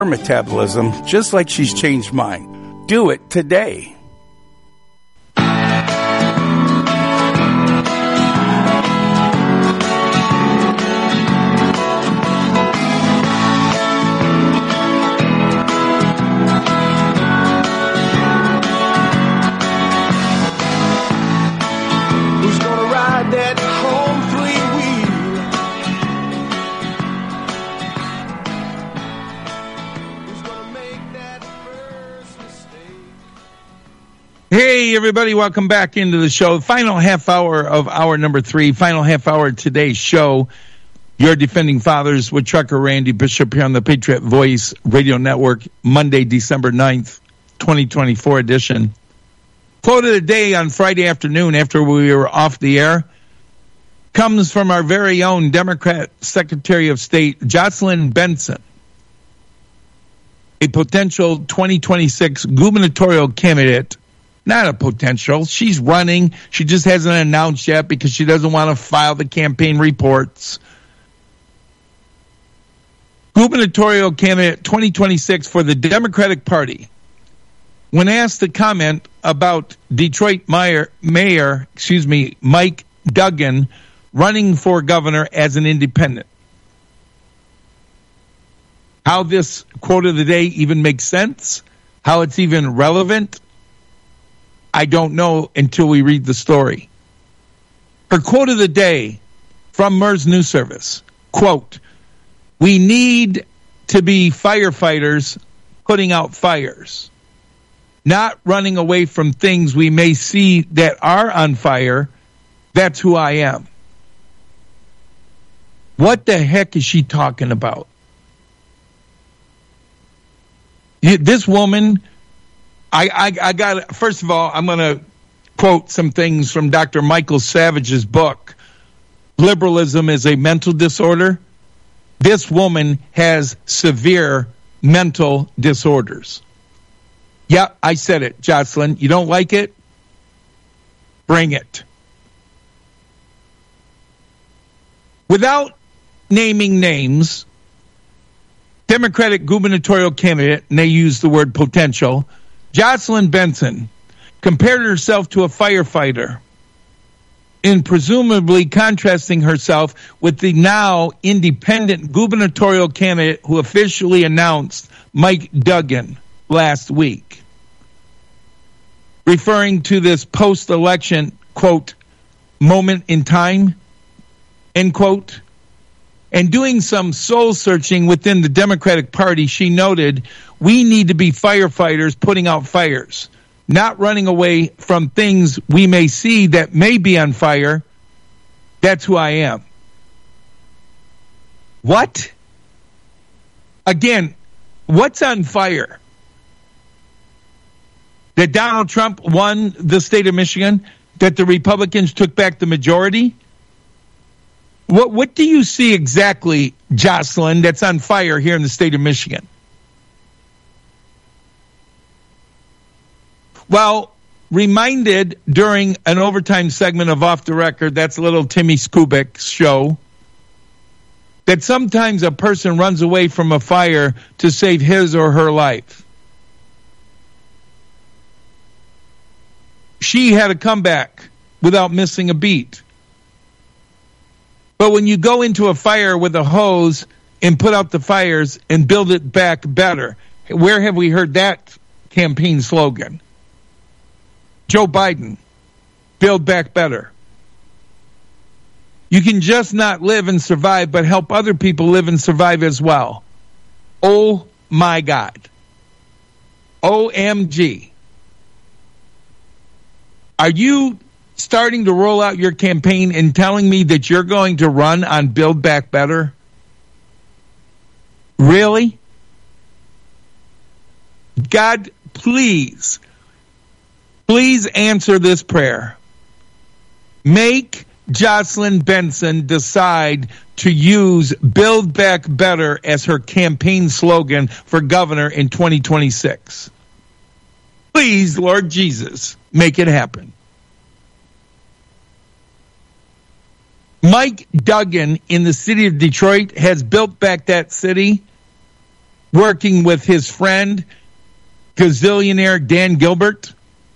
her metabolism just like she's changed mine. Do it today. Hey, everybody, welcome back into the show. Final half hour of hour number 3, final half hour of today's show. Your Defending Fathers with Trucker Randy Bishop here on the Patriot Voice Radio Network, Monday, December 9th, 2024 edition. Quote of the day on Friday afternoon after we were off the air comes from our very own Democrat Secretary of State, Jocelyn Benson, a potential 2026 gubernatorial candidate. Not a potential. She's running. She just hasn't announced yet because she doesn't want to file the campaign reports. Gubernatorial candidate 2026 for the Democratic Party. When asked to comment about Detroit Mayor Mike Duggan running for governor as an independent. How this quote of the day even makes sense, how it's even relevant, I don't know until we read the story. Her quote of the day from MERS News Service, quote, "We need to be firefighters putting out fires, not running away from things we may see that are on fire. That's who I am." What the heck is she talking about? This woman... I got, first of all, I'm going to quote some things from Dr. Michael Savage's book, Liberalism is a Mental Disorder. This woman has severe mental disorders. Yeah, I said it, Jocelyn. You don't like it? Bring it. Without naming names, Democratic gubernatorial candidate, and they use the word potential, Jocelyn Benson compared herself to a firefighter in presumably contrasting herself with the now independent gubernatorial candidate who officially announced Mike Duggan last week. Referring to this post-election, quote, moment in time, end quote, and doing some soul searching within the Democratic Party, she noted, "We need to be firefighters putting out fires, not running away from things we may see that may be on fire. That's who I am." What? Again, what's on fire? That Donald Trump won the state of Michigan? That the Republicans took back the majority? What do you see exactly, Jocelyn, that's on fire here in the state of Michigan? Well, reminded during an overtime segment of Off the Record, that's little Timmy Skubik's show, that sometimes a person runs away from a fire to save his or her life. She had a comeback without missing a beat. But when you go into a fire with a hose and put out the fires and build it back better, where have we heard that campaign slogan? Joe Biden, build back better. You can just not live and survive, but help other people live and survive as well. Oh my God. OMG. Are you starting to roll out your campaign and telling me that you're going to run on Build Back Better? Really? God, please answer this prayer. Make Jocelyn Benson decide to use Build Back Better as her campaign slogan for governor in 2026. Please, Lord Jesus, make it happen. Mike Duggan in the city of Detroit has built back that city working with his friend, gazillionaire Dan Gilbert.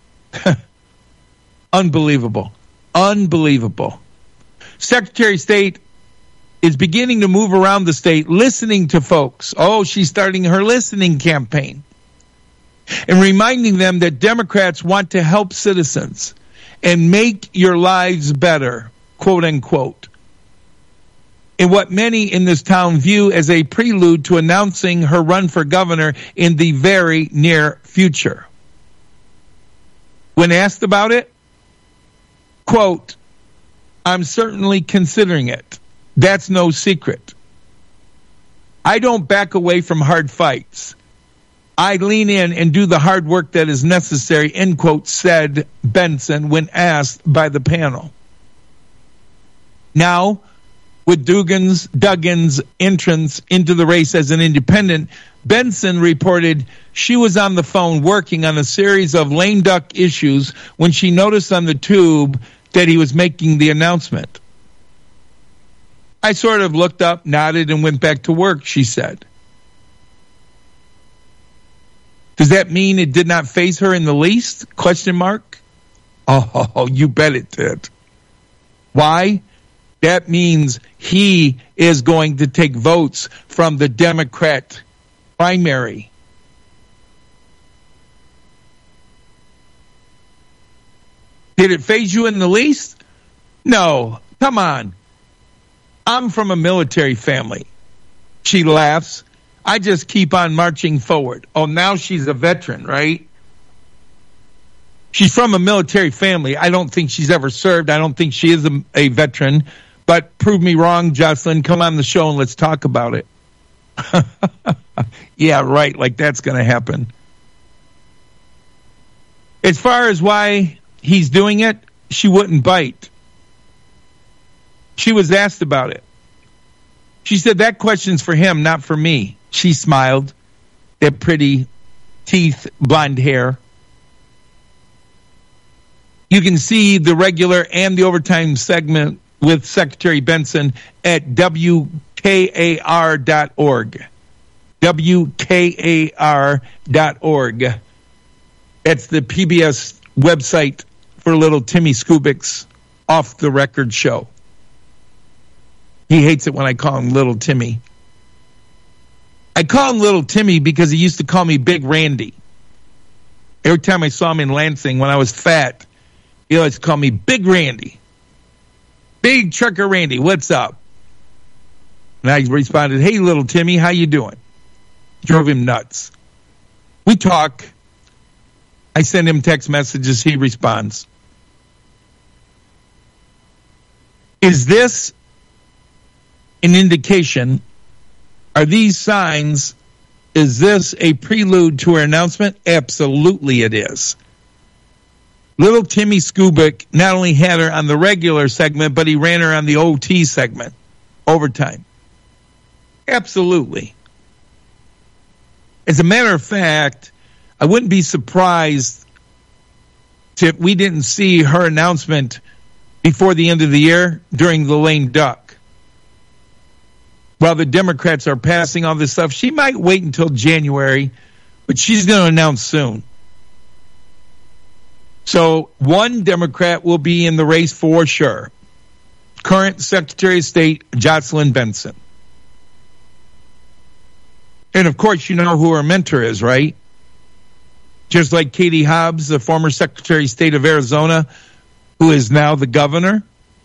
Unbelievable. Unbelievable. Secretary of State is beginning to move around the state, listening to folks. Oh, she's starting her listening campaign and reminding them that Democrats want to help citizens and make your lives better, quote unquote, in what many in this town view as a prelude to announcing her run for governor in the very near future. When asked about it, quote, I'm certainly considering it. That's no secret. I don't back away from hard fights. I lean in and do the hard work that is necessary, end quote, said Benson when asked by the panel. Now, with Duggan's entrance into the race as an independent, Benson reported she was on the phone working on a series of lame duck issues when she noticed on the tube that he was making the announcement. I sort of looked up, nodded, and went back to work, she said. Does that mean it did not faze her in the least? Question mark. Oh, you bet it did. Why? That means he is going to take votes from the Democrat primary. Did it faze you in the least? No. Come on. I'm from a military family. She laughs. I just keep on marching forward. Oh, now she's a veteran, right? She's from a military family. I don't think she's ever served. I don't think she is a veteran. But prove me wrong, Jocelyn. Come on the show and let's talk about it. Yeah, right. Like that's going to happen. As far as why he's doing it, she wouldn't bite. She was asked about it. She said, that question's for him, not for me. She smiled. That pretty teeth, blonde hair. You can see the regular and the overtime segment with Secretary Benson at WKAR.org. WKAR.org. That's the PBS website for little Timmy Skubik's Off the Record show. He hates it when I call him Little Timmy. I call him Little Timmy because he used to call me Big Randy. Every time I saw him in Lansing when I was fat, he always called me Big Randy. Big Trucker Randy, what's up? And I responded, hey, Little Timmy, how you doing? Drove him nuts. We talk. I send him text messages. He responds. Is this an indication? Are these signs? Is this a prelude to her announcement? Absolutely it is. Little Timmy Skubik not only had her on the regular segment, but he ran her on the OT segment, overtime. Absolutely. As a matter of fact, I wouldn't be surprised if we didn't see her announcement before the end of the year during the lame duck. While the Democrats are passing all this stuff, she might wait until January, but she's going to announce soon. So one Democrat will be in the race for sure. Current Secretary of State, Jocelyn Benson. And of course, you know who her mentor is, right? Just like Katie Hobbs, the former Secretary of State of Arizona, who is now the governor.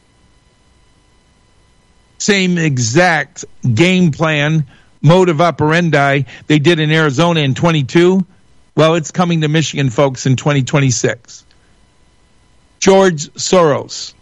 Same exact game plan, mode of operandi they did in Arizona in 22. Well, it's coming to Michigan, folks, in 2026. George Soros,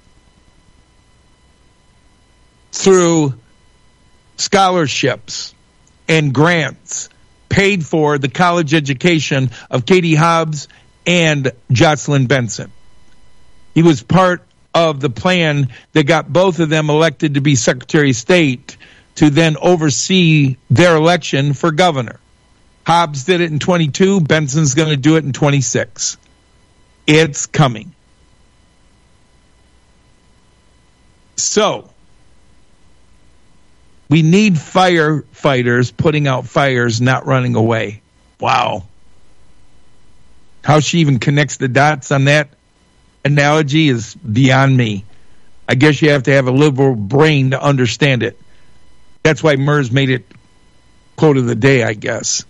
through scholarships and grants, paid for the college education of Katie Hobbs and Jocelyn Benson. He was part of the plan that got both of them elected to be Secretary of State to then oversee their election for governor. Hobbs did it in 22. Benson's going to do it in 26. It's coming. So, We need firefighters putting out fires, not running away. Wow. How she even connects the dots on that analogy is beyond me. I guess you have to have a liberal brain to understand it. That's why Mers made it quote of the day, I guess.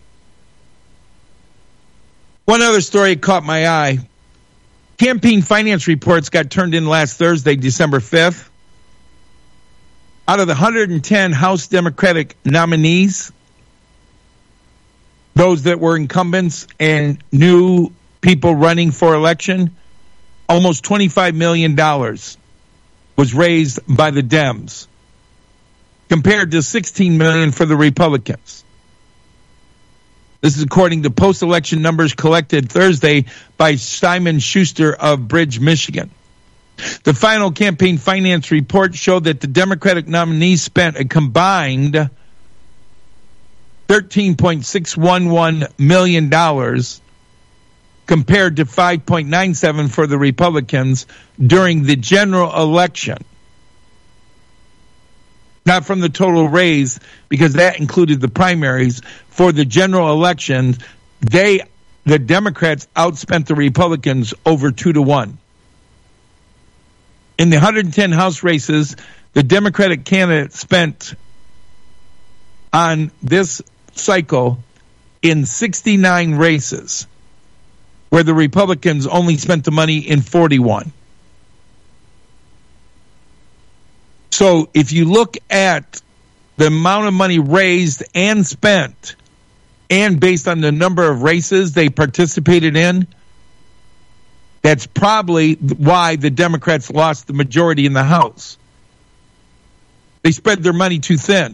One other story caught my eye. Campaign finance reports got turned in last Thursday, December 5th. Out of the 110 House Democratic nominees, those that were incumbents and new people running for election, almost $25 million was raised by the Dems, compared to $16 million for the Republicans. This is according to post-election numbers collected Thursday by Simon Schuster of Bridge, Michigan. The final campaign finance report showed that the Democratic nominees spent a combined $13.611 million compared to $5.97 for the Republicans during the general election. Not from the total raise, because that included the primaries. For the general election, the Democrats outspent the Republicans over 2-1. In the 110 House races, the Democratic candidate spent on this cycle in 69 races, where the Republicans only spent the money in 41. So if you look at the amount of money raised and spent, and based on the number of races they participated in, that's probably why the Democrats lost the majority in the House. They spread their money too thin.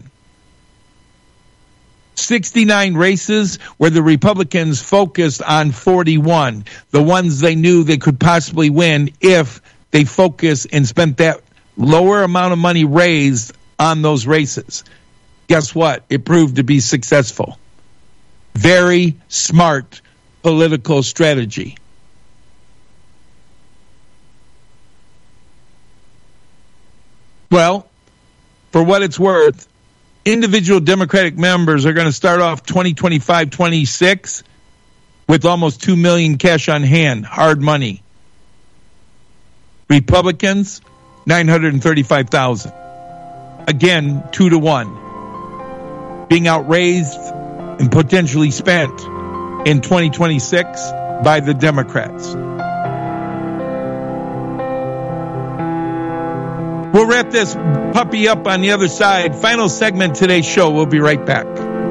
69 races where the Republicans focused on 41, the ones they knew they could possibly win if they focused and spent that lower amount of money raised on those races. Guess what? It proved to be successful. Very smart political strategy. Well, for what it's worth, individual Democratic members are going to start off 2025-26 with almost $2 million cash on hand, hard money. Republicans, $935,000. Again, 2-1. Being outraised and potentially spent in 2026 by the Democrats. We'll wrap this puppy up on the other side. Final segment of today's show. We'll be right back.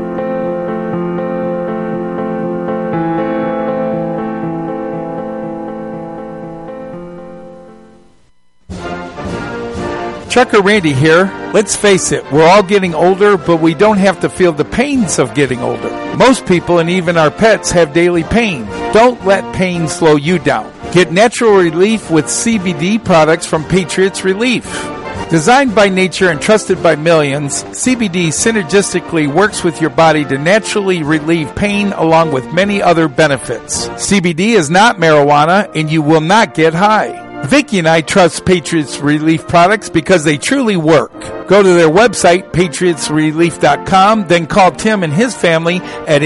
Trucker Randy here. Let's face it, we're all getting older, but we don't have to feel the pains of getting older. Most people and even our pets have daily pain. Don't let pain slow you down. Get natural relief with CBD products from Patriots Relief. Designed by nature and trusted by millions, CBD synergistically works with your body to naturally relieve pain along with many other benefits. CBD is not marijuana and you will not get high. Vicki and I trust Patriots Relief products because they truly work. Go to their website, patriotsrelief.com, then call Tim and his family at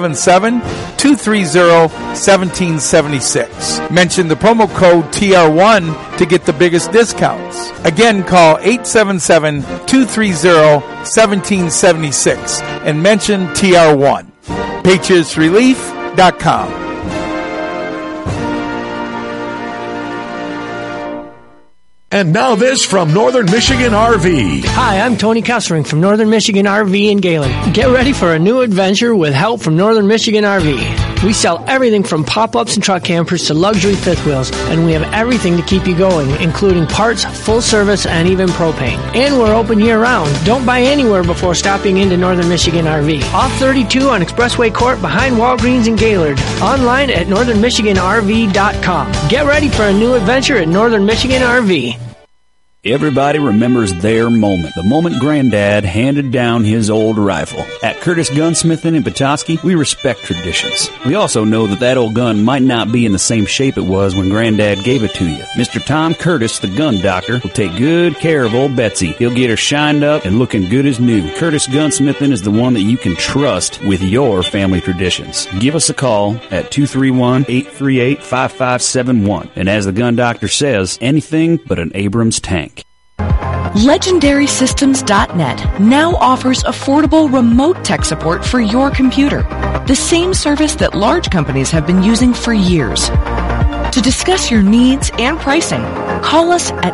877-230-1776. Mention the promo code TR1 to get the biggest discounts. Again, call 877-230-1776 and mention TR1. patriotsrelief.com. And now this from Northern Michigan RV. Hi, I'm Tony Kessering from Northern Michigan RV in Galen. Get ready for a new adventure with help from Northern Michigan RV. We sell everything from pop-ups and truck campers to luxury fifth wheels, and we have everything to keep you going, including parts, full service, and even propane. And we're open year-round. Don't buy anywhere before stopping into Northern Michigan RV. Off 32 on Expressway Court behind Walgreens in Gaylord. Online at northernmichiganrv.com. Get ready for a new adventure at Northern Michigan RV. Everybody remembers their moment, the moment Granddad handed down his old rifle. At Curtis Gunsmithing in Petoskey, we respect traditions. We also know that old gun might not be in the same shape it was when Granddad gave it to you. Mr. Tom Curtis, the gun doctor, will take good care of old Betsy. He'll get her shined up and looking good as new. Curtis Gunsmithing is the one that you can trust with your family traditions. Give us a call at 231-838-5571. And as the gun doctor says, anything but an Abrams tank. LegendarySystems.net now offers affordable remote tech support for your computer, the same service that large companies have been using for years. To discuss your needs and pricing, call us at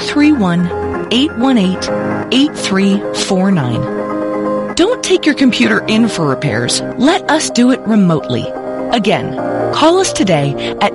231-818-8349. Don't take your computer in for repairs. Let us do it remotely. Again, call us today at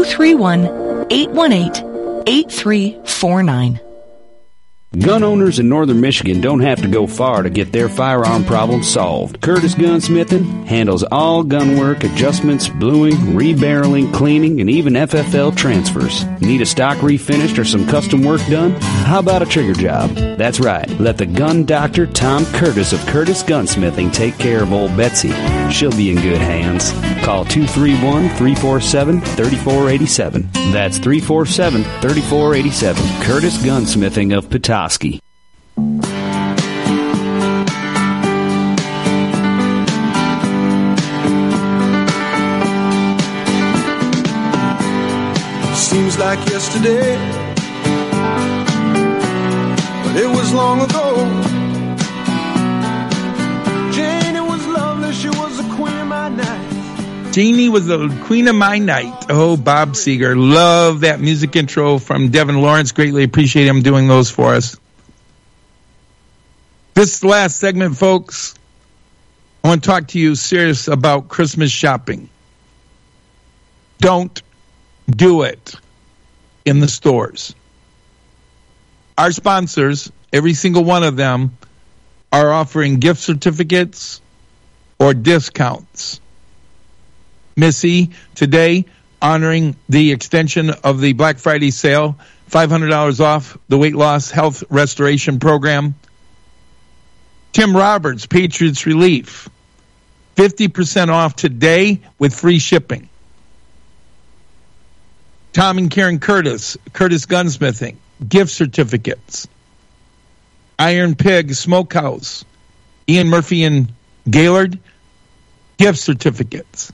231-818-8349. Gun owners in northern Michigan don't have to go far to get their firearm problems solved. Curtis Gunsmithing handles all gun work, adjustments, bluing, rebarreling, cleaning, and even FFL transfers. Need a stock refinished or some custom work done? How about a trigger job? That's right. Let the gun doctor, Tom Curtis of Curtis Gunsmithing, take care of old Betsy. She'll be in good hands. Call 231-347-3487. That's 347-3487. Curtis Gunsmithing of Petoskey. Seems like yesterday, but it was long ago. Janie was lovely, she was the queen of my night. Janie was the queen of my night. Oh, Bob Seger. Love that music intro from Devin Lawrence. Greatly appreciate him doing those for us. This last segment, folks, I want to talk to you serious about Christmas shopping. Don't do it in the stores. Our sponsors, every single one of them, are offering gift certificates or discounts. Missy, today, honoring the extension of the Black Friday sale, $500 off the weight loss health restoration program. Tim Roberts, Patriots Relief, 50% off today with free shipping. Tom and Karen Curtis, Curtis Gunsmithing, gift certificates. Iron Pig Smokehouse, Ian Murphy and Gaylord, gift certificates.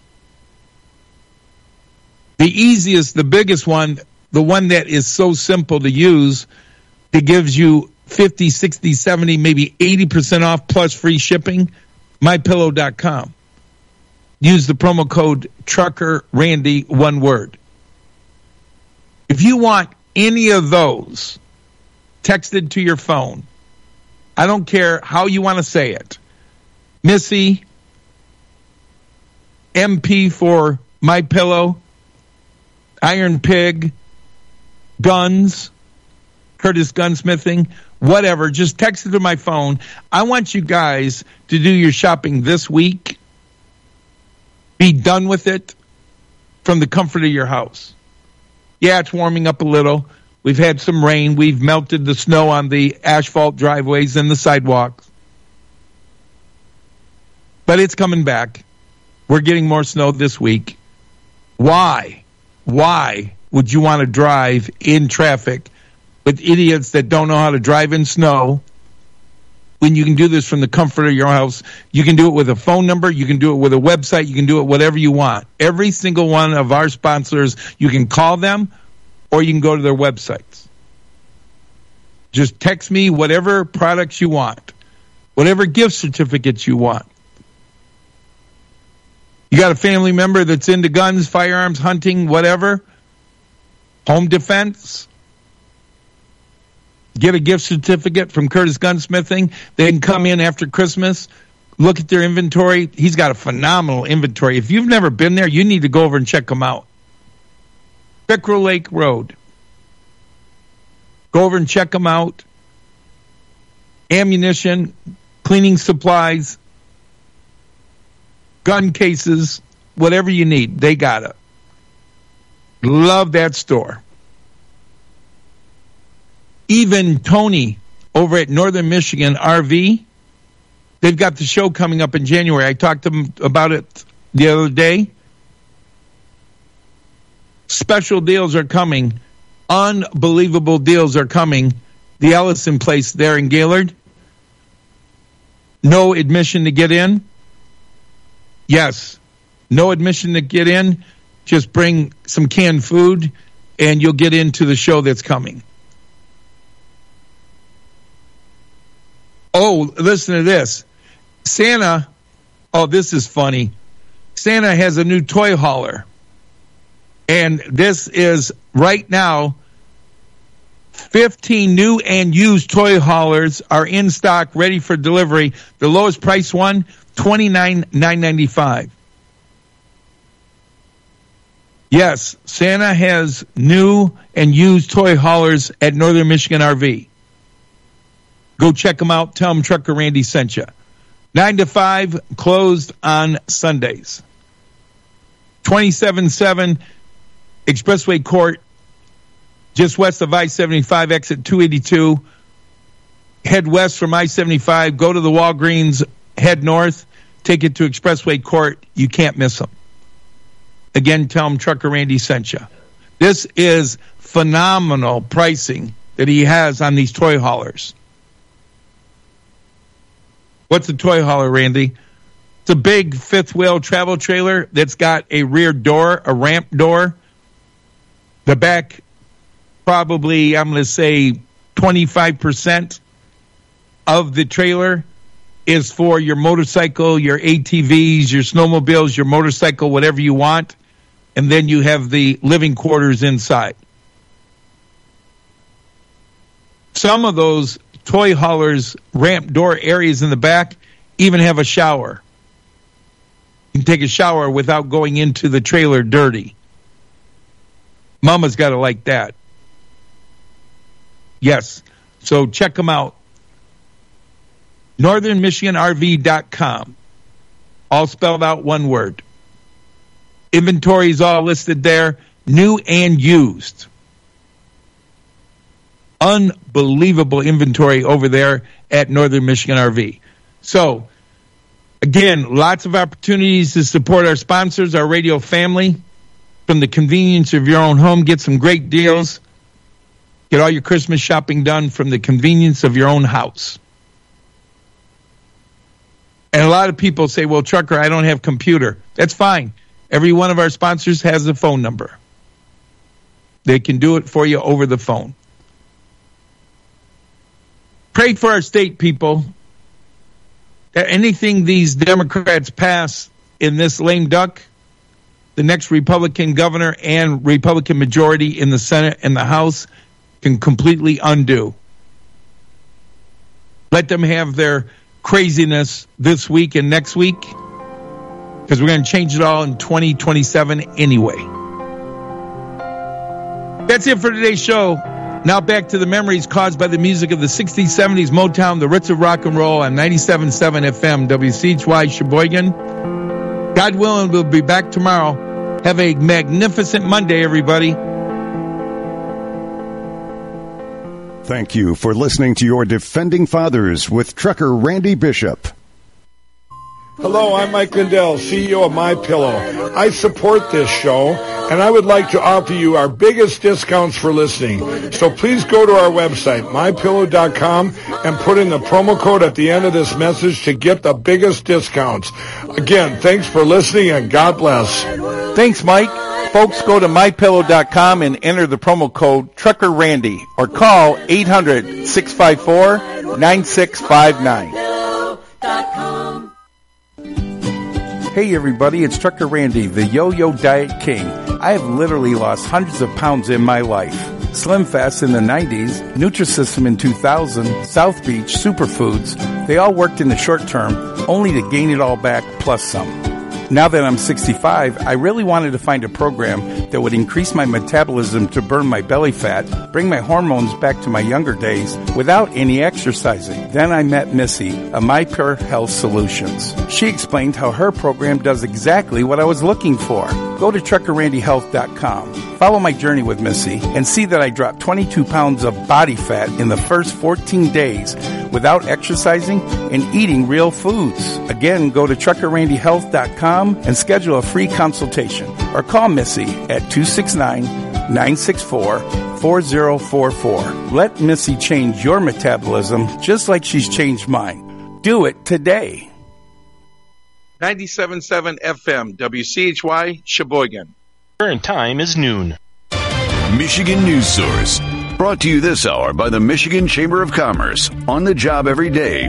The easiest, the biggest one, the one that is so simple to use, that gives you 50, 60, 70, maybe 80% off plus free shipping, MyPillow.com. Use the promo code TruckerRandy, one word. If you want any of those texted to your phone, I don't care how you want to say it. Missy, MP for MyPillow, Iron Pig, Guns, Curtis Gunsmithing, whatever, just text it to my phone. I want you guys to do your shopping this week. Be done with it from the comfort of your house. Yeah, it's warming up a little. We've had some rain. We've melted the snow on the asphalt driveways and the sidewalks. But it's coming back. We're getting more snow this week. Why? Why would you want to drive in traffic with idiots that don't know how to drive in snow when you can do this from the comfort of your house? You can do it with a phone number. You can do it with a website. You can do it whatever you want. Every single one of our sponsors, you can call them or you can go to their websites. Just text me whatever products you want, whatever gift certificates you want. You got a family member that's into guns, firearms, hunting, whatever, home defense, get a gift certificate from Curtis Gunsmithing. They can come in after Christmas, look at their inventory. He's got a phenomenal inventory. If you've never been there, you need to go over and check them out. Pickerel Lake Road. Go over and check them out. Ammunition, cleaning supplies, gun cases, whatever you need, they got it. Love that store. Even Tony over at Northern Michigan RV, they've got the show coming up in January. I talked to them about it the other day. Special deals are coming. Unbelievable deals are coming. The Ellison Place there in Gaylord. No admission to get in. Yes, no admission to get in. Just bring some canned food and you'll get into the show that's coming. Oh, listen to this. Santa, oh, this is funny. Santa has a new toy hauler. And this is right now, 15 new and used toy haulers are in stock, ready for delivery. The lowest price one, $29,995. Yes, Santa has new and used toy haulers at Northern Michigan RV. Go check them out. Tell them Trucker Randy sent you. 9 to 5, closed on Sundays. 277 Expressway Court, just west of I-75, exit 282. Head west from I-75, go to the Walgreens, head north, take it to Expressway Court. You can't miss them. Again, tell them Trucker Randy sent you. This is phenomenal pricing that he has on these toy haulers. What's a toy hauler, Randy? It's a big fifth wheel travel trailer that's got a rear door, a ramp door. The back, probably, I'm going to say 25% of the trailer is for your motorcycle, your ATVs, your snowmobiles, your motorcycle, whatever you want. And then you have the living quarters inside. Some of those toy haulers, ramp door areas in the back, even have a shower. You can take a shower without going into the trailer dirty. Mama's got to like that. Yes. So check them out. NorthernMichiganRV.com. All spelled out one word. Inventory is all listed there, new and used. Unbelievable inventory over there at Northern Michigan RV. So, again, lots of opportunities to support our sponsors, our radio family. From the convenience of your own home, get some great deals. Get all your Christmas shopping done from the convenience of your own house. And a lot of people say, well, Trucker, I don't have computer. That's fine. Every one of our sponsors has a phone number. They can do it for you over the phone. Pray for our state, people. That anything these Democrats pass in this lame duck, the next Republican governor and Republican majority in the Senate and the House can completely undo. Let them have their craziness this week and next week, because we're going to change it all in 2027 anyway. That's it for today's show. Now back to the memories caused by the music of the 60s, 70s, Motown, the roots of rock and roll on 97.7 FM, WCHY Sheboygan. God willing, we'll be back tomorrow. Have a magnificent Monday, everybody. Thank you for listening to your Defending Fathers with Trucker Randy Bishop. Hello, I'm Mike Lindell, CEO of MyPillow. I support this show, and I would like to offer you our biggest discounts for listening. So please go to our website, MyPillow.com, and put in the promo code at the end of this message to get the biggest discounts. Again, thanks for listening, and God bless. Thanks, Mike. Folks, go to MyPillow.com and enter the promo code Trucker Randy, or call 800-654-9659. Hey everybody, it's Trucker Randy, the Yo-Yo Diet King. I have literally lost hundreds of pounds in my life. Slim Fast in the 90s, Nutrisystem in 2000, South Beach, Superfoods, they all worked in the short term, only to gain it all back plus some. Now that I'm 65, I really wanted to find a program that would increase my metabolism to burn my belly fat, bring my hormones back to my younger days without any exercising. Then I met Missy of My Pure Health Solutions. She explained how her program does exactly what I was looking for. Go to TruckerRandyHealth.com. Follow my journey with Missy and see that I dropped 22 pounds of body fat in the first 14 days without exercising and eating real foods. Again, go to TruckerRandyHealth.com and schedule a free consultation or call Missy at 269-964-4044. Let Missy change your metabolism just like she's changed mine. Do it today. 97.7 FM, WCHY, Sheboygan. Current time is noon. Michigan News Source. Brought to you this hour by the Michigan Chamber of Commerce. On the job every day.